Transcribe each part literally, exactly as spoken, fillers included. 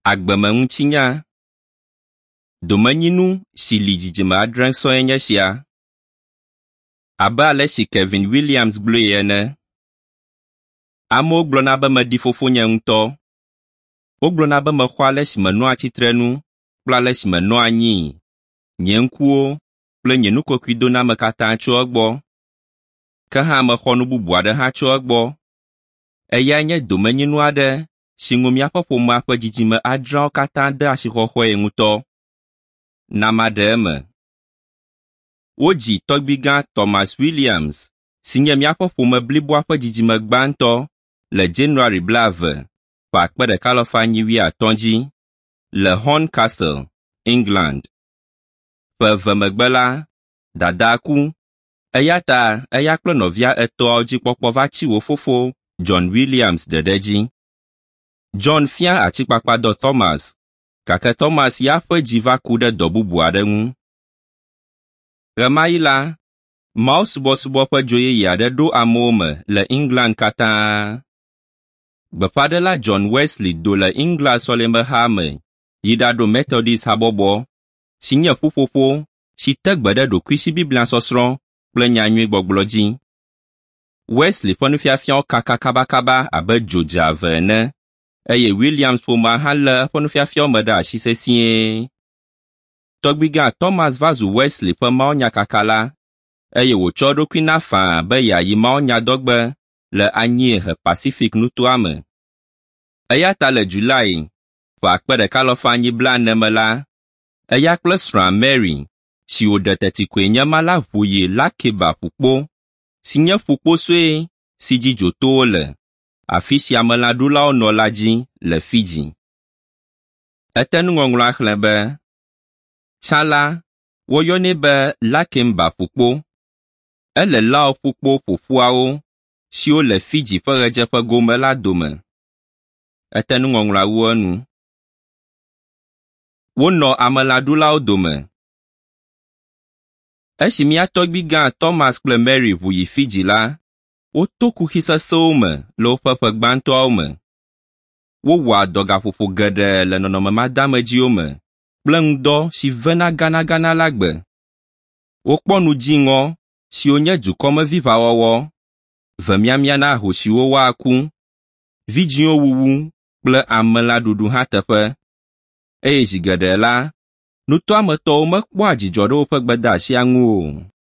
Agbemeŋutinya. Domenyinu si li dzidzime adre sɔe nye sia. Abe ale si Kevin Williams gblɔe ene. Amewo gblɔna be medi fofonye ŋutɔ. Wogblɔna be mexɔ ale si menɔa tsitrenu kple ale si menɔa anyi. Nye ŋkuwo kple nye nukokoedoname katã tso egbɔ. Ke hã mexɔ nu bubu aɖe hã tso egbɔ. Eyae nye domenyinu aɖe si ŋu míaƒe ƒomea ƒe dzidzime adreawo katã de asixɔxɔe ŋutɔ. Na maɖe eme. Wodzi tɔgbuigã Thomas Williams si nye míaƒe ƒome bliboa ƒe dzidzime gbãtɔ le January blaeve ƒe akpe ɖeka le ƒe anyi wuiatɔ̃ dzi le Horncastle, England. Ƒe eve megbe la, dadaa ku, eya ta eya kple nɔvia etɔ̃awo dzikpɔkpɔ va tsi wo fofo John Williams ɖeɖe dzi. John fia atikpakpadɔ Thomas, gake Thomas ya ƒe dzi va ku ɖe dɔ bubu aɖe ŋu. Ɣe ma ɣi la, mawusubɔsubɔ ƒe dzo yeye aɖe ɖo amewo me le England katã. Gbeƒãɖela John Wesley do le England sɔlemaha me yi ɖaɖo Methodist habɔbɔ si nye ƒuƒoƒo si te gbe ɖe ɖokuisi Biblia sɔsrɔ̃ kple nyanyui gbɔgblɔ dzi. Wesley ƒe nufiafiawo kaka kabakaba abe dzo dzeave ene, eye Williams ƒomea hã lé eƒe nufiafiawo me ɖe asi sesĩe. Tɔgbuigã Thomas va zu Wesley ƒe mawunyakaka la, eye wòtsɔ eɖokui na fãa be yeayi mawunyadɔgbe le anyiehe Pacific nutoa me. Eya ta le Julai ƒe akpe ɖeka le ƒe anyi blaene me la, eya kple srɔ̃a Mary si wòɖe teti koe nye ma la ʋu yi Lakeba ƒukpo, si nye ƒukpo sue si dzi dzotowo le, afi si amelãɖulawo nɔ la dzi le Fiji. Ete nuŋɔŋlɔa xlẽ be, tsã la, woyɔnɛ be Lakemba ƒukpo. Ele Lao ƒukpo ƒoƒuawo siwo le Fiji ƒe ɣedzeƒe gome la dome. Ete nuŋɔŋlɔa wu enu. Wonɔ amelãɖulawo dome. Esi mía tɔgbuigã Thomas kple Mary ʋu yi Fiji la, woto kuxi sesẽwo me le woƒe ƒe gbãtɔawo me. Wowɔa dɔgaƒoƒo geɖe le nɔnɔme madamedziwo me kple ŋdɔ si vena ganagana la gbe. Wokpɔ nu dziŋɔ siwo nye dukɔmevi ʋãwɔwɔ, vemiamia na ahosiwo woaku, vidzĩwo wuwu kple amelãɖuɖu hã teƒe. Eye zi geɖe la, nutɔametɔwo mekpɔa dzidzɔ ɖe woƒe gbedeasia ŋu o.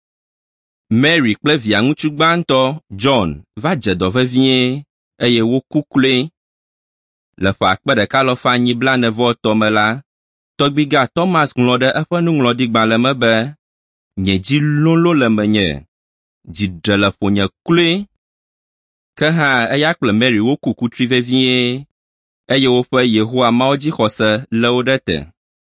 Mary kple via ŋutsu gbãtɔ John va dze dɔ vevie, eye woku kloe. Le ƒe akpe ɖeka le ƒe anyi blaene-vɔ-etɔ̃ me la, tɔgbuigã Thomas ŋlɔ ɖe eƒe nuŋlɔɖigbalẽ me be, nye dzi lolo le menye, dzi ɖe le ƒonye kloe. Ke hã eya kple Mary woku kutri vevie, eye woƒe Yehowa Mawu dzixɔse lé wo ɖe te.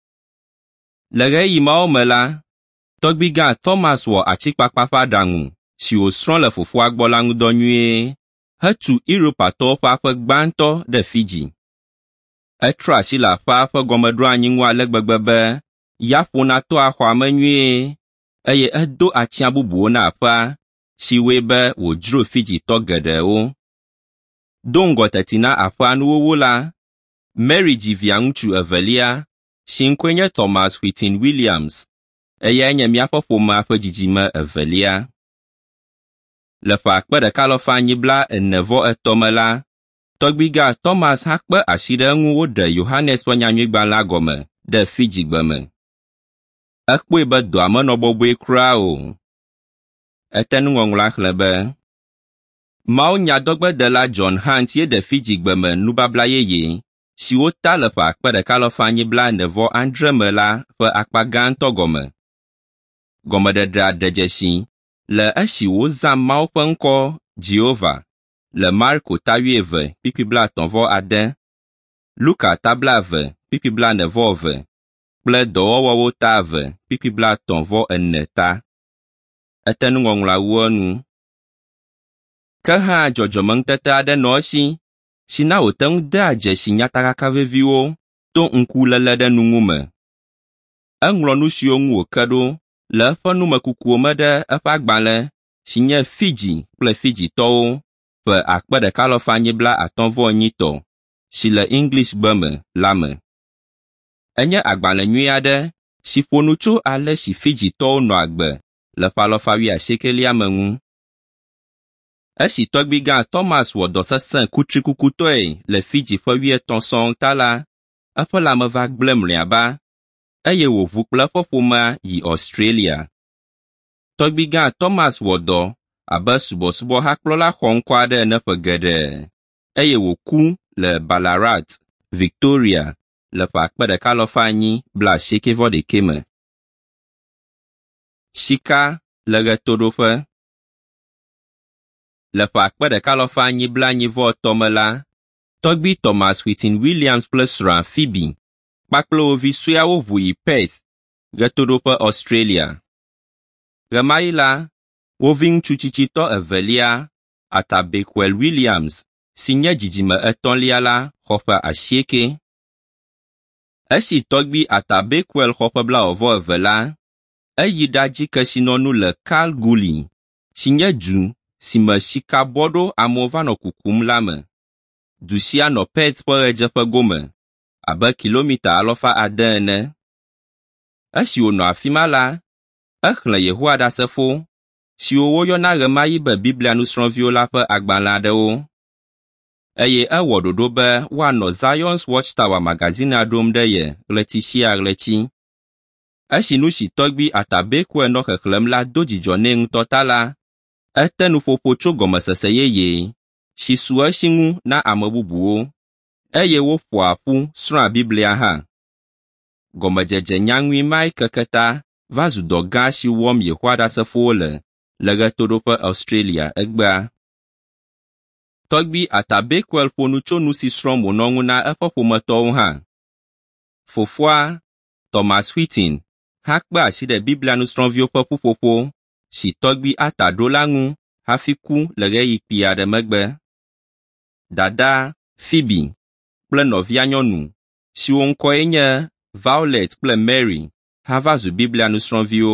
Le ɣeyiɣi mawo me la, tɔgbuigã Thomas wɔ atikpakpa ƒe aɖaŋu si wòsrɔ̃ le fofoa gbɔ la ŋu dɔ nyuie, hetu Europatɔwo ƒe aƒe gbãtɔ ɖe Fiji. Etrɔ asi le aƒea ƒe gɔmeɖoanyi ŋu ale gbegbe be ya ƒona to axɔa me nyuie, eye edo atsiã bubuwo na aƒea, siwoe be wòdzro Fijitɔ geɖewo. Do ŋgɔ teti na aƒea nuwowo la, Mary dzi via ŋutsu evelia, si ŋkɔe nye Thomas Whitton Williams, eyae nye míaƒe ƒomea ƒe dzidzime evelia. Le ƒe akpe ɖeka le ƒe anyi blaene-vɔ-etɔ̃ me la, tɔgbuigã Thomas hã kpe asi ɖe eŋu woɖe Yohanes ƒe nyanyuigbalẽa gɔme ɖe Fiji gbe me. Ekpɔe be dɔa menɔ bɔbɔe kura o. Ete nuŋɔŋlɔa xlẽ be, mawunyadɔgbedela John Hunt ye ɖe Fiji gbe me nubabla yeye si wota le ƒe akpe ɖeka le ƒe anyi blaene-vɔ-adre me la ƒe akpa gãtɔ gɔme. Gɔmeɖeɖea ɖe dzesi le esi wozã Mawu ƒe ŋkɔ Jehova le Marko ta wuieve kpikpi blaetɔ̃ vɔ ade, Luka ta blaeve kpikpi blaene-vɔ-eve kple dɔwɔwɔwo ta eve kpikpi blaetɔ̃ vɔ ene ta. Ete nuŋɔŋlɔa wu enu. Ke hã dzɔdzɔmeŋutete aɖe nɔ esi si na wòte ŋu dea dzesi nyatakaka veviwo to ŋkuléle ɖe nuŋu me. Eŋlɔ nu siwo ŋu wòke ɖo le eƒe numekukuwo me ɖe eƒe agbalẽ si nye Fiji kple Fijitɔwo ƒe akpe ɖeka le ƒe anyi blaatɔ̃ vɔ enyi tɔ si le English gbe me la me. Enye agbalẽ nyui aɖe si ƒo nu tso ale si Fijitɔwo nɔ agbe le ƒe alɔfa wuiasiekɛlia me ŋu. Esi tɔgbui gã Thomas wɔ dɔ sesẽ kutrikukutɔe le Fiji ƒe wuietɔ̃ sɔŋ ta la, eƒe lãme va gblẽ mlɔeba, eye wòʋu kple eƒe ƒomea yi Australia. Tɔgbui gã Thomas wɔ dɔ abe subɔsubɔhakplɔla xɔŋkɔ aɖe ene ƒe geɖe, eye wòku le Ballarat, Victoria, le ƒe akpe ɖeka alɔfa anyi blaasiekɛ-vɔ-ɖekɛ me. Sika le ɣetoɖoƒe. Le ƒe akpe ɖeka alɔfa anyi blaenyi-vɔ-etɔ̃ me la, tɔgbui Thomas Whitton Williams kple srɔ̃a Phoebe kpakple wo vi sueawo ʋu yi Perth, ɣetoɖoƒe Australia. Ɣe ma ɣi la, wo viŋutsu tsitsitɔ evelia, Arthur Bakewell Williams, si nye dzidzime etɔ̃lia la, xɔ ƒe asiekɛ. Esi tɔgbui Arthur Bakewell xɔ ƒe blaeve la, eyi ɖadzi kesinɔnu le Kalgoorlie, si nye du si me sika bɔ ɖo amewo va nɔ kukum la me. Du sia nɔ Perth ƒe ɣedzeƒe gome, abe kilomita alɔfa ade ene. Esi wònɔ afi ma la, exlẽ Yehowa ɖasefo, siwo woyɔna ɣe ma ɣi be Biblia nusrɔ̃viwo la ƒe agbalẽ aɖewo, eye ewɔ ɖoɖo be woanɔ Zion's Watchtower magazina ɖom ɖe ye ɣleti sia ɣleti. Esi nu si tɔgbui Arthur Bakewell nɔ xexlẽm la do dzidzɔ nɛ ŋutɔ ta la, ete nuƒoƒo tso gɔmesese yeye si su esi ŋu na ame bubuwo, eye woƒoa ƒu srɔ̃a Biblia hã. Gɔmedzedze nyaŋui mae keke ta va zu dɔ gã si wɔm Yehowa ɖasefowo le le ɣetoɖoƒe Australia egbea. Tɔgbui Arthur Bakewell ƒo nu tso nu si srɔ̃m wònɔ ŋu na eƒe ƒometɔwo hã. Fofoa, Thomas Whitton, hã kpe asi ɖe Biblia nusrɔ̃viwo ƒe ƒuƒoƒo si tɔgbui Arthur ɖo la ŋu hafi ku le ɣeyiɣi kpui aɖe megbe. Dada, Phoebe, kple nɔvia nyɔnu, siwo ŋkɔe nye Violet kple Mary, hã va zu Biblia nusrɔ̃viwo.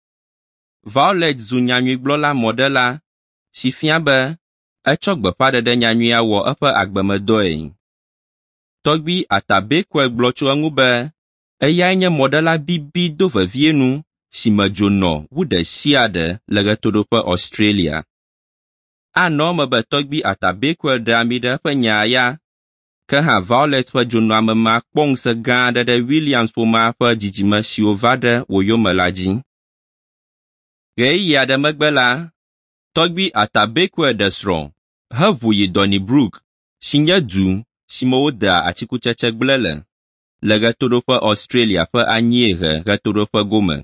Violet zu nyanyuigblɔla mɔɖela si fia be etsɔ gbeƒãɖeɖe nyanyuia wɔ eƒe agbemedɔe. Tɔgbui Arthur Bakewell gblɔ tso eŋu be eyae nye mɔɖela bibi do vevie nu si me dzo nɔ wu ɖe sia ɖe le ɣetoɖoƒe Australia. Anɔ eme be tɔgbui Arthur Bakewell ɖe ami ɖe eƒe nya ya, ke hã Violet ƒe dzonoame ma kpɔ ŋusẽ gã aɖe ɖe Williams ƒomea ƒe dzidzime siwo va ɖe wo yome la dzi. Ɣeyiɣi aɖe megbe la, tɔgbui Arthur Bakewell ɖe srɔ̃ heʋu yi Donnybrook, si nye du si me wodea atikutsetse gblẽ le, le ɣetoɖoƒe Australia ƒe anyiehe ɣetoɖoƒe gome.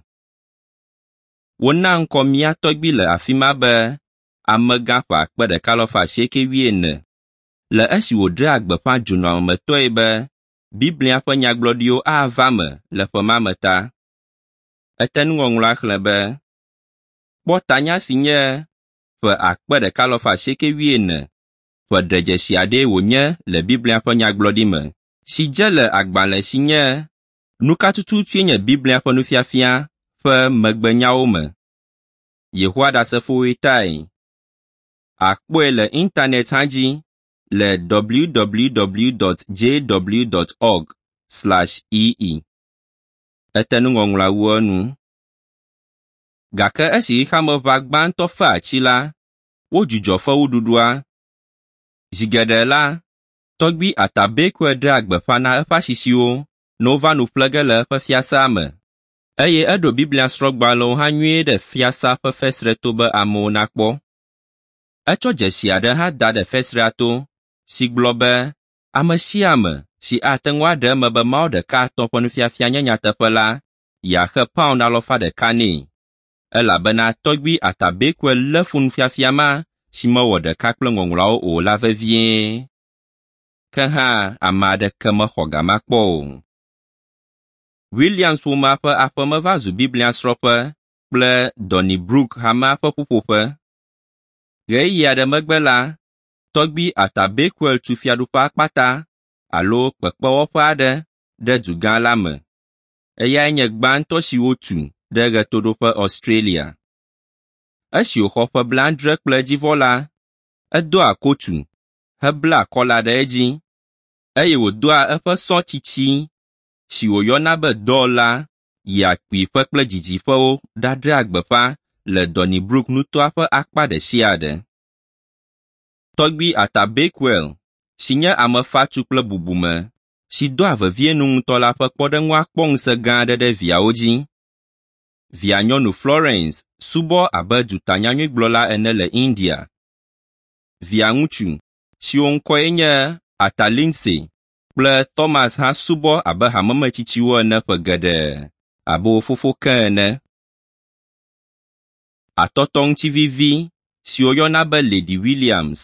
Wona ŋkɔ mía tɔgbui le afi ma be amegã ƒe akpe ɖeka alɔfa asiekɛ wuiene, le esi wòɖea gbeƒã dzonoamemetɔe be Biblia ƒe nyagblɔɖiwo ava me le ƒe ma me ta. Ete nuŋɔŋlɔa xlẽ be, kpɔ tanya si nye ƒe akpe ɖeka alɔfa asiekɛ wuiene, ƒe ɖedzesi aɖee wònye le Biblia ƒe nyagblɔɖi me, si dze le agbalẽ si nye nu ka tututue nye Biblia ƒe nufiafia ƒe megbenyawo me. Yehowa ɖasefowoe tae. Akpɔe le internet hã dzi le w w w dot j w dot org slash e e. Ete nuŋɔŋlɔa wu enu. Gake esi xixame ʋã gbãtɔ fe atsi la, wodzudzɔ fewuɖuɖua. Zi geɖe la, tɔgbui Arthur Bakewell ɖea gbeƒã na eƒe asisiwo ne wova nu ƒle ge le eƒe fiasea me, eye eɖo Biblia srɔ̃gbalẽwo hã nyuie ɖe fiasea ƒe fesre to be amewo nakpɔ. Etsɔ dzesi aɖe hã da ɖe fesrea to si gblɔ be ame sia ame si ate ŋu aɖe eme be Mawu ɖeka atɔ̃ ƒe nufiafia nye nyateƒe la, yeaxe paụnd alɔfa ɖeka nɛ, elabena tɔgbui Arthur Bakewell lé fu nufiafia ma si mewɔ ɖeka kple ŋɔŋlɔawo o la vevie. Ke hã ame aɖeke mexɔ gama kpɔ o. Williams ƒomea ƒe aƒeme va zu Biblia srɔ̃ƒe kple Donnybrook hamea ƒe ƒuƒoƒe. Ɣeyiɣi aɖe megbe la, tɔgbui Arthur Bakewell tu fiaɖuƒe akpata alo kpekpewɔƒe aɖe ɖe du gã la me. Eyae nye gbãtɔ si wotu ɖe ɣetoɖoƒe Australia. Esi wòxɔ ƒe blaadre kple edzivɔ la, edoa kotu, hebla kɔla ɖe edzi, eye wòdoa eƒe sɔ tsitsi si wòyɔna be Dɔl la yi akpuiƒe kple didiƒewo ɖaɖe agbeƒã le Donnybrook nutoa ƒe akpa ɖe sia ɖe. Tɔgbi Arthur Bakewell, si nye ame fatu kple bubume, si doa vevie nu ŋutɔ la ƒe kpɔɖeŋua kpɔ ŋusẽ gã aɖe ɖe viawo dzi. Via nyɔnu Florence subɔ abe dutanyanyuigblɔla ene le India. Via ŋutsu, siwo ŋkɔe nye Arthur Lindsay kple Thomas hã subɔ abe hamemetsitsiwo ene ƒe geɖe, abe wo fofo ke ene. Atɔtɔ ŋutivivi siwo yɔna be Lady Williams.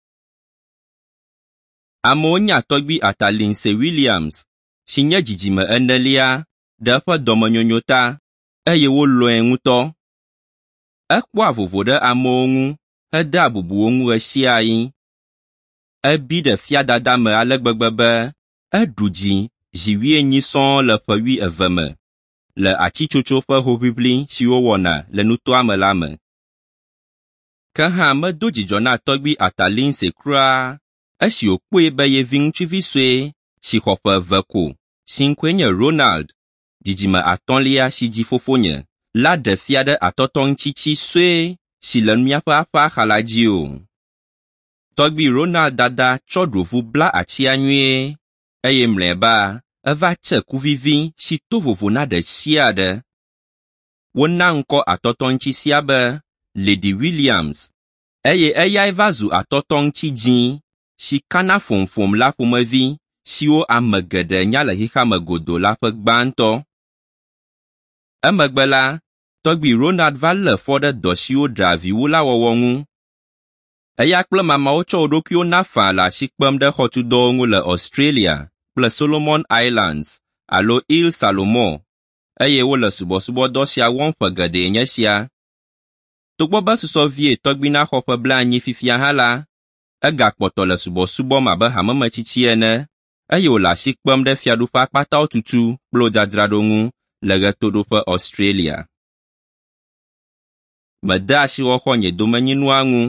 Amewo nya tɔgbi Arthur Lindsay Williams, si nye dzidzime enelia ɖe eƒe dɔmenyonyo ta, eye wolɔ̃e ŋutɔ. Ekpɔa vovo ɖe amewo ŋu hedea bubu wo ŋu ɣe sia ɣi. Ebi ɖe fiadada me ale gbegbe be eɖu dzi zi wuienyi sɔŋ le ƒe wuieve me le atsitsotso ƒe hoʋiʋli siwo wɔna le nutoa me la me. Ke hã medo dzidzɔ na tɔgbi Arthur Lindsay kura esi wòkpɔe be ye viŋutsuvi sue si xɔ ƒe eve ko, si ŋkɔe nye Ronald, dzidzime atɔ̃lia si dzi fofonye, la ɖe fia ɖe atɔtɔ ŋutsitsi sue si le míaƒe aƒe axa la dzi o. Tɔgbi Ronald dada tsɔ ɖovu bla atsia nyuie, eye mlɔeba eva tse kuvivi si to vovo na ɖe sia ɖe. Wona ŋkɔ atɔtɔ ŋutsi sia be Lady Williams, eye eyae va zu atɔtɔ ŋutsi dzĩ si kana fomfom la ƒomevi siwo ame geɖe nya le xexea me godoo la ƒe gbãtɔ. Emegbe la, tɔgbi Ronald va lé fɔ ɖe dɔ siwo ɖea viwu la wɔwɔ ŋu. Eya kple mamawo tsɔ wo ɖokuiwo na fã le asi kpem ɖe xɔtudɔwo ŋu le Australia kple Solomon Islands alo Île Salomon, eye wole subɔsubɔdɔ sia wɔm ƒe geɖee nye sia. Togbɔ be susɔ vie tɔgbi na xɔ ƒe blaenyi fifia hã la, egakpɔtɔ le subɔsubɔm abe hamemetsitsi ene, eye wòle asi kpem ɖe fiaɖuƒe akpatawo tutu kple dzadzraɖo ŋu le ɣetoɖoƒe Australia. Mede asi xɔxɔ nye domenyinua ŋu.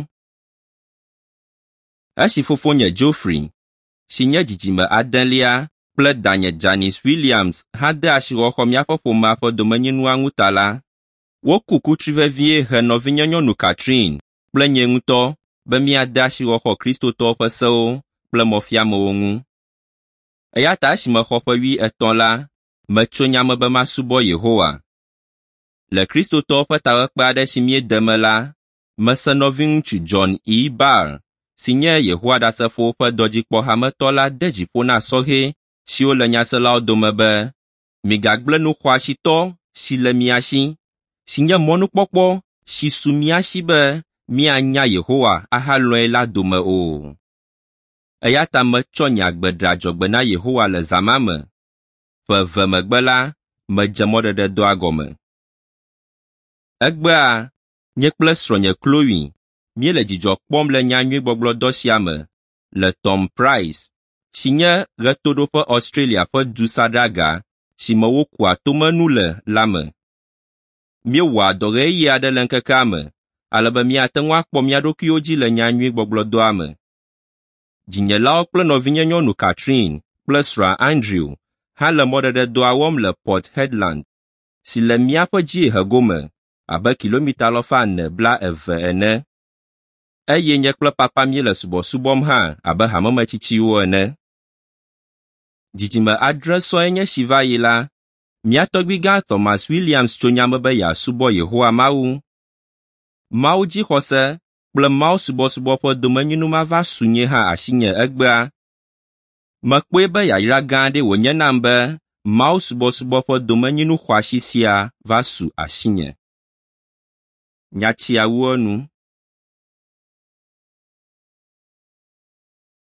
Esi fofonye Geoffrey, si nye dzidzime adelia, kple danye Janice Williams hã de asi xɔxɔ míaƒe ƒomea ƒe domenyinua ŋu ta la, woku kutri vevie he nɔvinye nyɔnu Catherine kple nye ŋutɔ be míade asi xɔxɔ kristotɔwo ƒe sewo kple mɔfiamewo ŋu. Eya ta esi mexɔ ƒe wi etɔ̃ la, metso nya me be masubɔ Yehowa. Le kristotɔwo ƒe takpekpe aɖe si míede me la, mese nɔviŋutsu John E. Barr, si nye Yehowa ɖasefowo ƒe dɔdzikpɔhametɔ la de dziƒo na sɔhɛ siwo le nyaselawo dome be migagblẽ nu xɔasitɔ si le mia si, si nye mɔnukpɔkpɔ si su mia si be míanya Yehowa ahalɔ̃e la dome o. Eya ta metsɔ nye agbe ɖe adzɔgbe na Yehowa le zã ma me. Ƒe eve megbe la, medze mɔɖeɖe dɔa gɔme. Egbea, nye kple srɔ̃nye Chloe míele dzidzɔ kpɔm le nyanyuigbɔgblɔdɔ sia me le Tom Price, si nye ɣetoɖoƒe Australia ƒe du saɖaga si me wokua tomenu le la me. Míewɔa dɔ ɣeyiɣi aɖe le ŋkekea me, ale be míate ŋu akpɔ mía ɖokuiwo dzi le nyanyuigbɔgblɔdɔa me. Dzinyelawo kple nɔvinye nyɔnu Catherine kple srɔ̃a Andrew hã le mɔɖeɖedɔa wɔm le Port Hedland, si le míaƒe dziehe gome abe kilomita alafa ene blaeve ene. Eye nye kple papa míele subɔsubɔm hã abe hamemetsitsiwo ene. Dzidzime adre sɔe nye si va yi la, mía tɔgbi gã Thomas Williams tso nya me be yeasubɔ Yehowa Mawu. Mawu dzixɔse kple Mawu subɔsubɔ ƒe domenyinu ma va su nye hã asinye egbea. Mekpɔe be yayra gã aɖe wònye nam be Mawu subɔsubɔ ƒe domenyinu xɔasi sia va su asinye. Nyatsiawu enu.